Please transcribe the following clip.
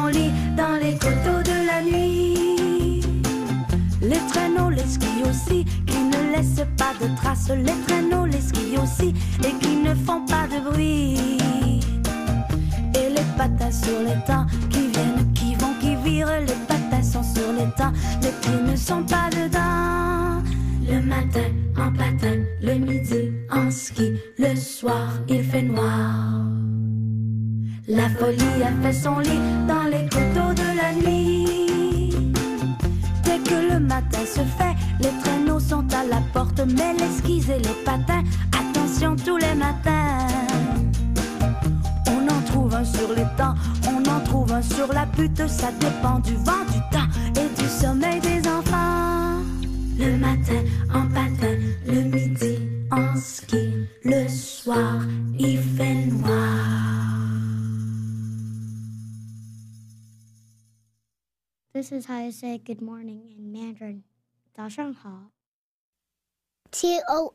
lit dans les coteaux de la nuit. Les traîneaux, les skis aussi, qui ne laissent pas de traces. Les traîneaux, les skis aussi, et qui ne font pas de bruit. Et les patins sur les temps, qui viennent, qui vont, qui virent. Les patins sont sur les temps, les pieds ne sont pas dedans. Le matin en patin, le midi en ski, le soir il fait noir. La folie a fait son lit dans les coteaux de la nuit. Dès que le matin se fait, les traîneaux sont à la porte, mais les skis et les patins, attention tous les matins. On en trouve un sur les temps, on en trouve un sur la butte, ça dépend du vent, du temps et du sommeil des enfants. Le matin en patin, le midi en ski, le soir il fait noir. This is how you say good morning in Mandarin. 早上好.